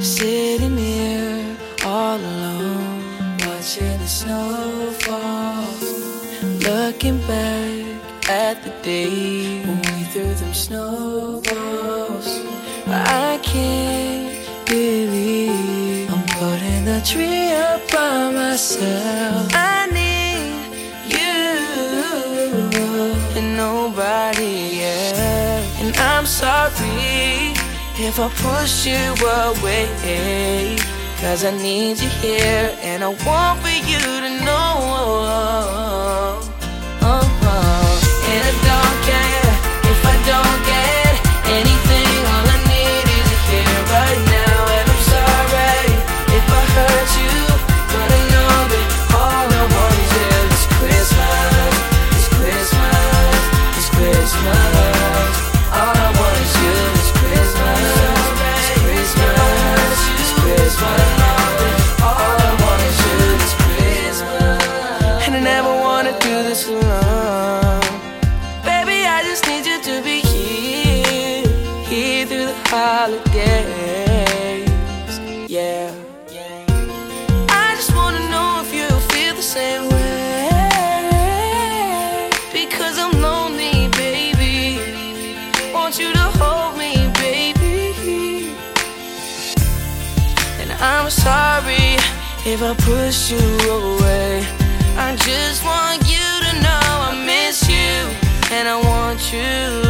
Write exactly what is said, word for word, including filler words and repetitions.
sitting here all alone, watching the snow fall, looking back at the day when we threw them snowballs. I can't believe I'm putting the tree up by myself. I need you and nobody else. And I'm sorry if I push you away, 'cause I need you here and I want for you to know. Oh, oh. And I don't care if I don't get anything. All I need is you here right now. And I'm sorry if I hurt you, but I know that all I want is you. It's Christmas, it's Christmas, it's Christmas. All I want is you. It's Christmas, it's Christmas, it's Christmas. All I want is you. It's Christmas, and I never wanna do this alone. Baby, I just need you to be here, here through the holidays. Yeah, I just wanna know if you feel the same way, because I'm lonely, baby. Want you to hold me, baby. And I'm sorry if I push you away. I just want you to know I miss you and I want you.